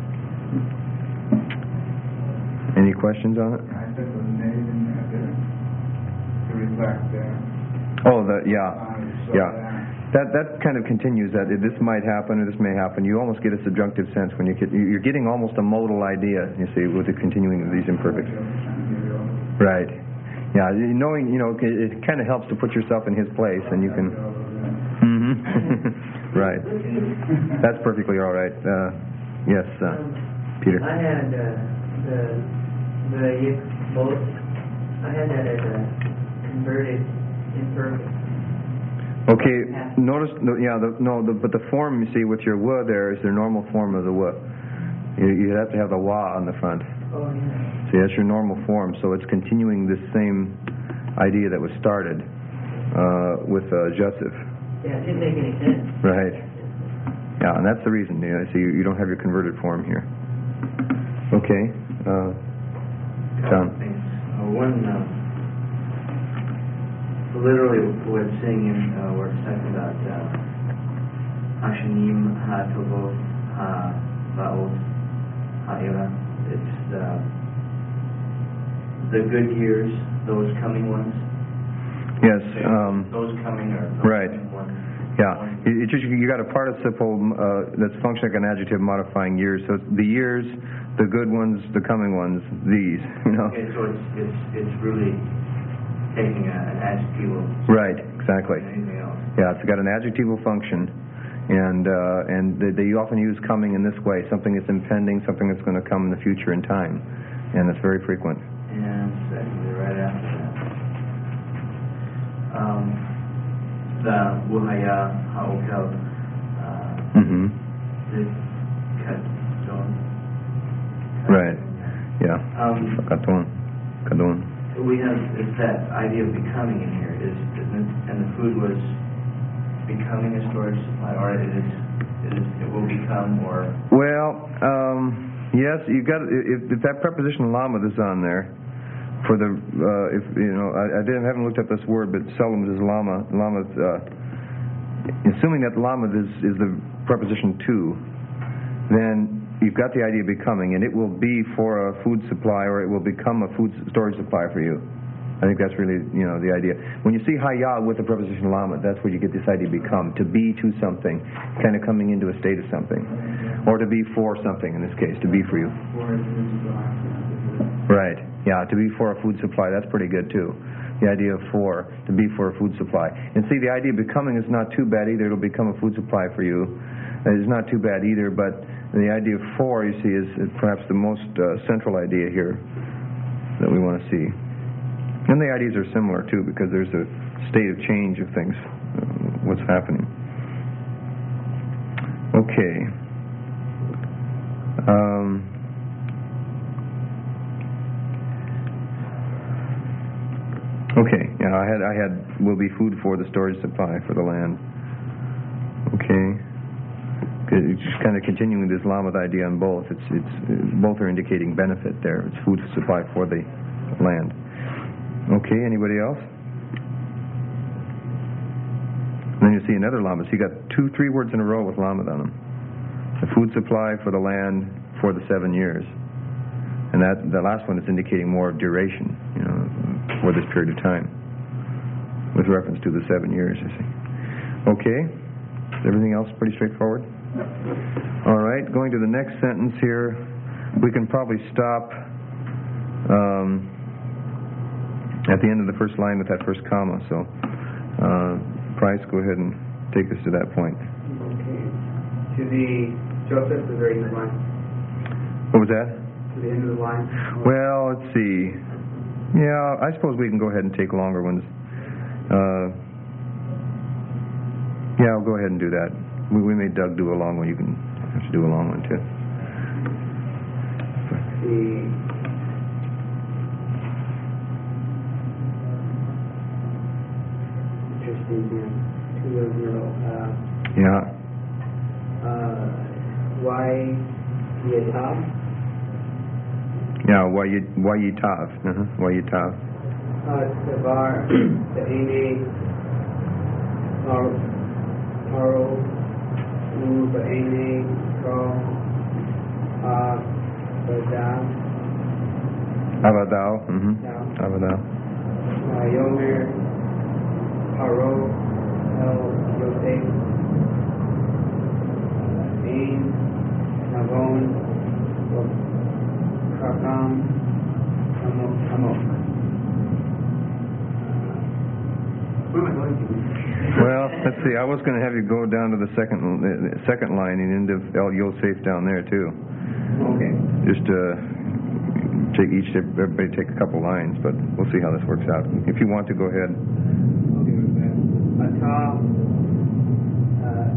Any questions on it? I said was made in there to, to reflect uh, Oh, the yeah, so yeah. that That that kind of continues that this might happen or this may happen. You almost get a subjunctive sense when you get you're getting almost a modal idea. You see, with the continuing of these imperfects. Right. Yeah. Knowing, you know, it, it kind of helps to put yourself in his place, and you can. Mm-hmm. Right. That's perfectly all right. Uh, yes, uh, Peter. I had uh, the the yik both. I had that as a converted imperfect. Okay. Notice, no, yeah, the, no, the, but the form you see with your wa there is the normal form of the wa. You, you have to have the wa on the front. Oh yeah. See, that's your normal form. So it's continuing this same idea that was started uh, with uh, Joseph. Yeah, it didn't make any sense. Right. Yeah, and that's the reason. You know, so you, you don't have your converted form here. Okay. Uh, John. Uh, one, uh, literally what it's saying in, uh, where it's talking about uh, Hashanim, Ha-Tovot, Ha-Va'ot, Ha-Ira. It's uh, the good years, those coming ones. Yes. Um, those coming are those right. coming ones. Yeah. It, it just, you got a participle uh, that's functioning like an adjective modifying years. So it's the years, the good ones, the coming ones, these. You know. Okay, so it's it's it's really taking a, an adjectival. Right. Exactly. Anything else. Yeah. It's got an adjectival function. And uh, and they, they often use coming in this way, something that's impending, something that's going to come in the future in time, and it's very frequent. And secondly, right after that, um, the wuhaya ha'okel, uh, Mm-hmm. the kadon. Right. Yeah. Um, Kadon. Kadon. we have it's that idea of becoming in here, is isn't it? And the food was becoming a storage supply, or it is, it is, it will become, or Well, um, yes, you got if, if that preposition lamed is on there for the uh, if you know I, I didn't haven't looked up this word, but seldom is lama lama. Uh, assuming that lamed is is the preposition to, then you've got the idea of becoming, and it will be for a food supply, or it will become a food storage supply for you. I think that's really, you know, the idea. When you see haya with the preposition lamed, that's where you get this idea of become, to be to something, kind of coming into a state of something, or to be for something in this case, to be for you. Right. Yeah, to be for a food supply, that's pretty good too. The idea of for, to be for a food supply. And see, the idea of becoming is not too bad either. It'll become a food supply for you. It's not too bad either, but the idea of for, you see, is, is perhaps the most uh, central idea here that we want to see. And the ideas are similar too, because there's a state of change of things, uh, what's happening. Okay. Um, okay. Yeah, I had I had will be food for the storage supply for the land. Okay. It's just kind of continuing this lamed idea on both. It's it's both are indicating benefit there. It's food supply for the land. Okay, anybody else? And then you see another lamed. So you got two, three words in a row with lamed on them. The food supply for the land for the seven years. And that the last one is indicating more duration, you know, for this period of time, with reference to the seven years, you see. Okay, is everything else pretty straightforward? All right, going to the next sentence here, we can probably stop um, at the end of the first line with that first comma. So, uh, Price, go ahead and take us to that point. Okay. To the Joseph, the very end of the line. What was that? To the end of the line. Well, let's see. Yeah, I suppose we can go ahead and take longer ones. Uh, yeah, I'll go ahead and do that. We, we made Doug do a long one. You can have to do a long one too. see. Interesting here. Two of zero. Uh, Yeah. uh, why Yetav? Yeah, Wayi- Wayitav. Uh-huh. Wayitav. Uh, Savar, the Ame, Paro, Paro, U, the Ame, Pro, Ah, Badal, Avadao. Mm-hmm. Dao, Avadao. uh, Yomer, Paro, El, Yosef, uh, Ain, Navon, Kakam, Amok, Amok. Where am I going to? Well, let's see. I was going to have you go down to the second uh, second line and into El Yosef down there too. Okay. Just uh, take each everybody take a couple lines, but we'll see how this works out. If you want to, go ahead. Okay, with that. Atah, uh,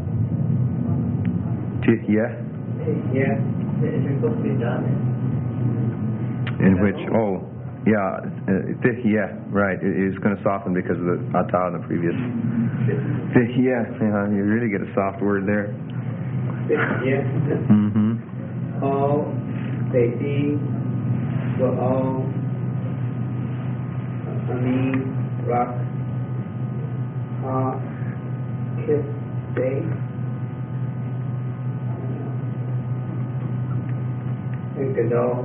T- yeah. yeah, Is there supposed to be a dot there? In which oh. Yeah, uh, th- yeah, right. It, it's going to soften because of the atah in the previous. Th- yeah, yeah, you really get a soft word there. yeah. Mm-hmm. All, Beiti, Wa'al, Ami, Rak, Ha, Kif, Day, Gadol,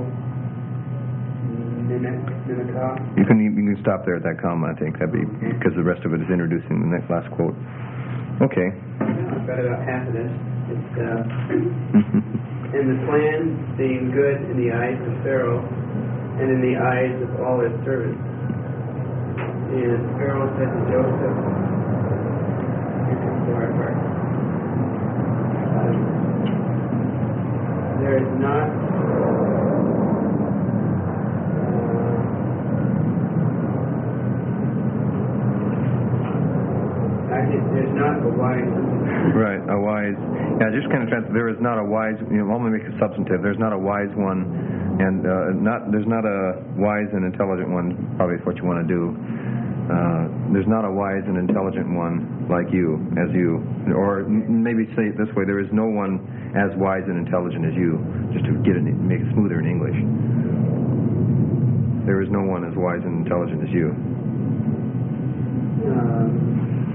Ninaka. You can you can stop there at that comma. I think that'd be because the rest of it is introducing the next last quote. Okay. I've got about half of this. It's, uh, and the plan being good in the eyes of Pharaoh and in the eyes of all his servants. And Pharaoh said to Joseph, here comes the hard part. Um, there is not There's not a wise. Right, a wise. Yeah, just kind of trans- there is not a wise. You know, only make a substantive. There's not a wise one, and uh, not there's not a wise and intelligent one. Probably is what you want to do. Uh, there's not a wise and intelligent one like you, as you, or m- maybe say it this way: there is no one as wise and intelligent as you. Just to get it, make it smoother in English. There is no one as wise and intelligent as you. Um,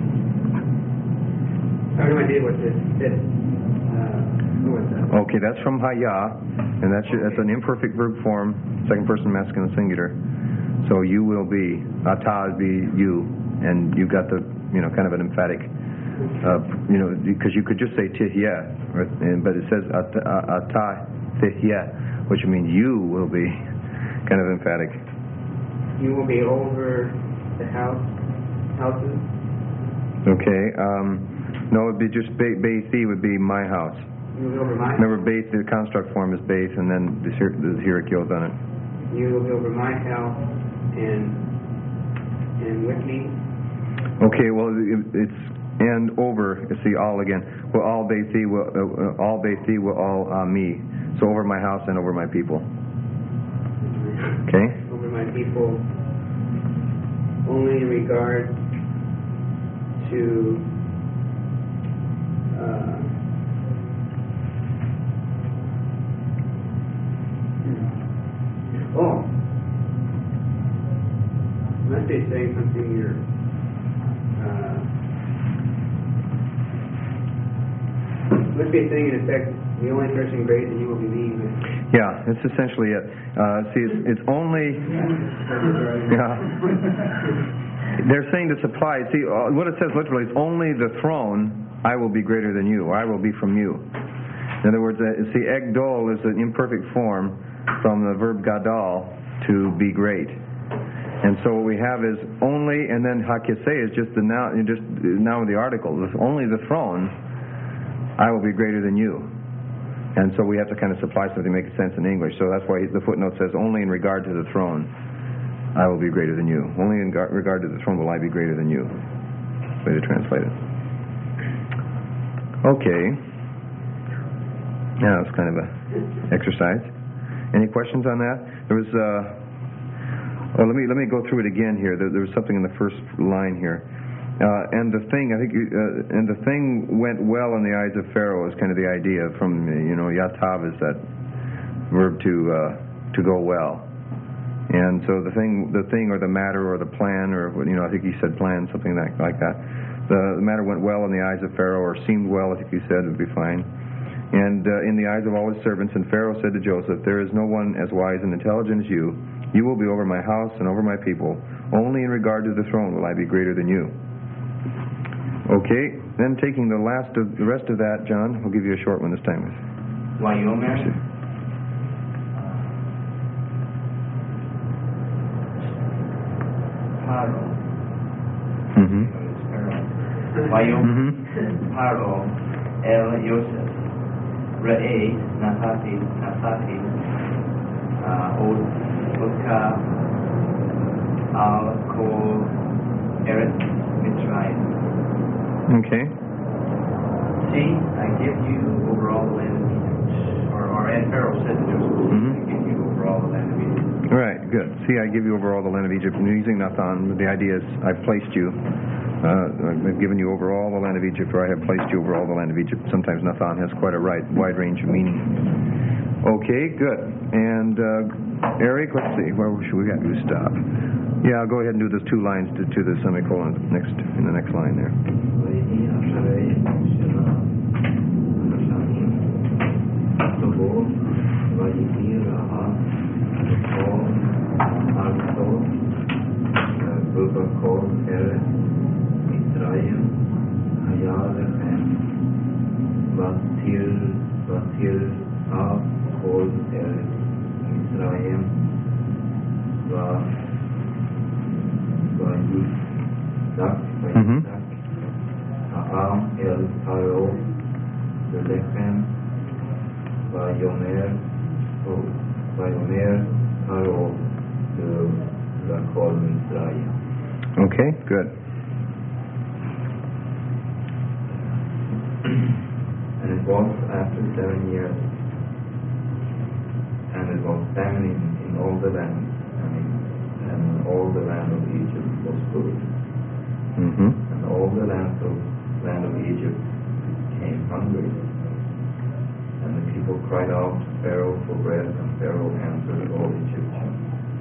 I have no idea what this is. Uh, who was that? Okay, that's from Haya, and that's that's an imperfect verb form, second person masculine singular. So you will be, atah would be you, and you got the, you know, kind of an emphatic, uh, you know, because you could just say tihya, right? But it says atah tihya, which means you will be, kind of emphatic. You will be over the house, houses. Okay. Um, No, it would be just Be- Beithi would be my house. You will be over my Remember, Beith, the construct form is Beith, and then the Hierarchios on it. You will be over my house and and with me. Okay, well, it- it's and over. You see, all again. Well, all Beithi will uh, all Beithi will all uh, me. So over my house and over my people. Okay. Over my people. Only in regard to. Uh, oh, must be saying something here. Uh, must be saying in effect, the only person great that you will be me. Yeah, that's essentially it. Uh, see, it's, it's only. Yeah. They're saying to supply. See, uh, what it says literally is only the throne. I will be greater than you, or I will be from you. In other words, uh, see, egdol is an imperfect form from the verb gadal, to be great. And so what we have is only, and then hakise is just the now, just now the article. It's only the throne, I will be greater than you. And so we have to kind of supply something to make sense in English. So that's why the footnote says, only in regard to the throne, I will be greater than you. Only in regard to the throne will I be greater than you. Way to translate it. Okay. Now it's kind of a exercise. Any questions on that? There was, uh, oh, let me let me go through it again here. There, there was something in the first line here. Uh, and the thing, I think, you, uh, and the thing went well in the eyes of Pharaoh is kind of the idea from, you know, yatav is that verb to uh, to go well. And so the thing, the thing or the matter or the plan or, you know, I think he said plan, something like, like that. The, the matter went well in the eyes of Pharaoh, or seemed well, I think you said, it would be fine. And uh, in the eyes of all his servants, and Pharaoh said to Joseph, there is no one as wise and intelligent as you. You will be over my house and over my people. Only in regard to the throne will I be greater than you. Okay, then taking the last of the rest of that, John, we'll give you a short one this time. Vayomer. Paro. Mm-hmm. Vayomer. Paro. El Yosef. Re'eh. Nasati. Nasati. Od. Odka. Al. Kol. Eretz. Mitzrayim. Okay. See, I give you over all the land of Egypt. Or, or and Pharaoh said to Joseph, Mm-hmm. I give you over all the land of Egypt. Right, good. See, I give you over all the land of Egypt. And using Nathan, the idea is I've placed you. Uh, I've given you over all the land of Egypt, or I have placed you over all the land of Egypt. Sometimes Nathan has quite a right, wide range of meaning. Okay, good. And uh, Eric, let's see, where should we have you stop? Yeah, I'll go ahead and do those two lines to, to the semicolon next in the next line there. Mm-hmm. Ha'am el Paro Lechem Vayomer Vayomer Paro Lakol Mitzrayim. Okay, good. And it was after seven years, and it was famine in, in all the land, and, in, and all the land of Egypt was good. Mm-hmm. And all the land of land of Egypt became hungry. And the people cried out to Pharaoh for bread, and Pharaoh answered all Egyptians.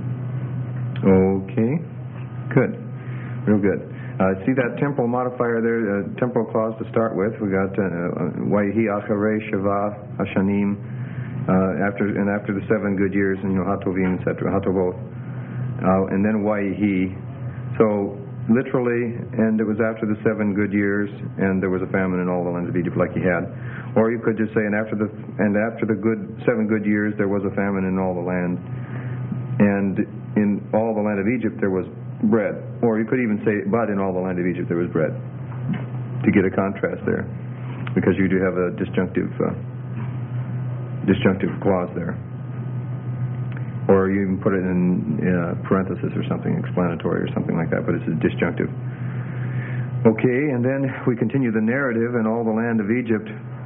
Okay, good, real good. Uh, see that temporal modifier there, uh, temporal clause to start with. We got Waihi Acharei Shava Hashanim, uh, after and after the seven good years, and you know Hatovim, et cetera, Hatovot, uh, and then Waihi. So literally, and it was after the seven good years, and there was a famine in all the lands of Egypt, like he had. Or you could just say, and after the and after the good seven good years, there was a famine in all the land, and in all the land of Egypt there was bread. Or you could even say, but in all the land of Egypt there was bread, to get a contrast there, because you do have a disjunctive uh, disjunctive clause there. Or you even put it in uh, parenthesis or something explanatory or something like that, but it's a disjunctive. Okay, and then we continue the narrative. In all the land of Egypt,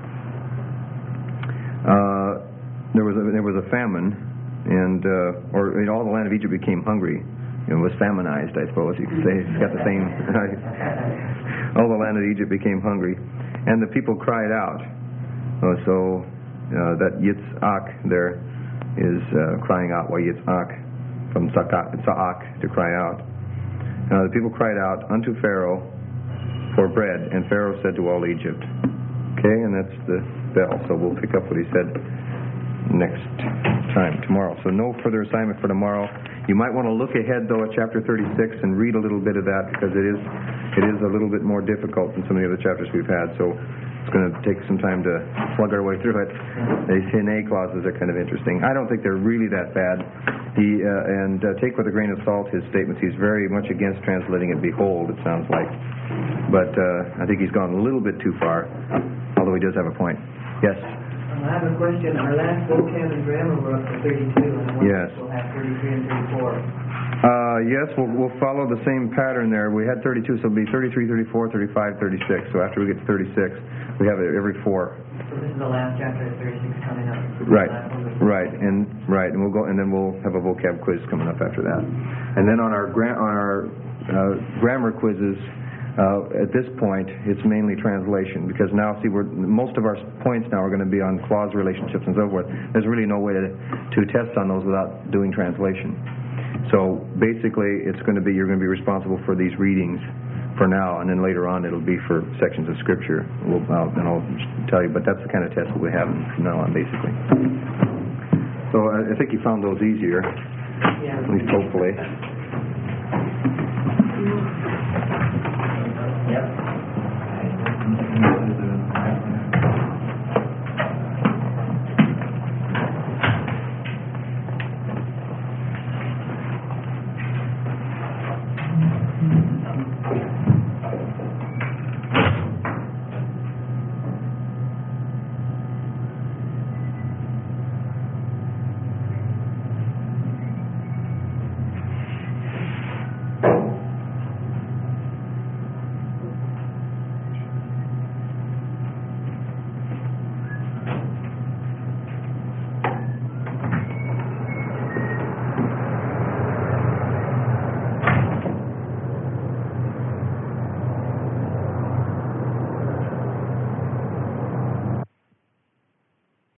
uh, there was a, there was a famine, and uh, or in all the land of Egypt became hungry. It was faminized, I suppose you could say. It's got the same. All the land of Egypt became hungry, and the people cried out. Uh, so uh, that Yitzhak there is uh, crying out. Why Yitzhak from Sa'ak to cry out. Uh, the people cried out unto Pharaoh for bread, and Pharaoh said to all Egypt. Okay, and that's the bell. So we'll pick up what he said next time, tomorrow. So no further assignment for tomorrow. You might want to look ahead, though, at chapter thirty-six and read a little bit of that, because it is it is a little bit more difficult than some of the other chapters we've had. So it's going to take some time to plug our way through it. The Hine clauses are kind of interesting. I don't think they're really that bad. He uh, and uh, take with a grain of salt his statements. He's very much against translating it behold, it sounds like. But uh, I think he's gone a little bit too far, although he does have a point. Yes? I have a question. Our last vocab and grammar were up to thirty-two, and I wonder Yes. if we'll have thirty-three and thirty-four. Uh, yes, we'll, we'll follow the same pattern there. We had thirty-two, so it'll be thirty-three, thirty-four, thirty-five, thirty-six. So after we get to thirty-six, we have it every four. So this is the last chapter of thirty-six coming up. Right, right, and right, and we'll go, and then we'll have a vocab quiz coming up after that. And then on our gra- on our uh, grammar quizzes, uh, at this point, it's mainly translation because now, see, we're most of our points now are going to be on clause relationships and so forth. There's really no way to to test on those without doing translation. So basically, it's going to be you're going to be responsible for these readings for now, and then later on it'll be for sections of Scripture. We'll, I'll, and I'll tell you, but that's the kind of test that we have from now on, basically. So I, I think you found those easier, Yeah. at least hopefully.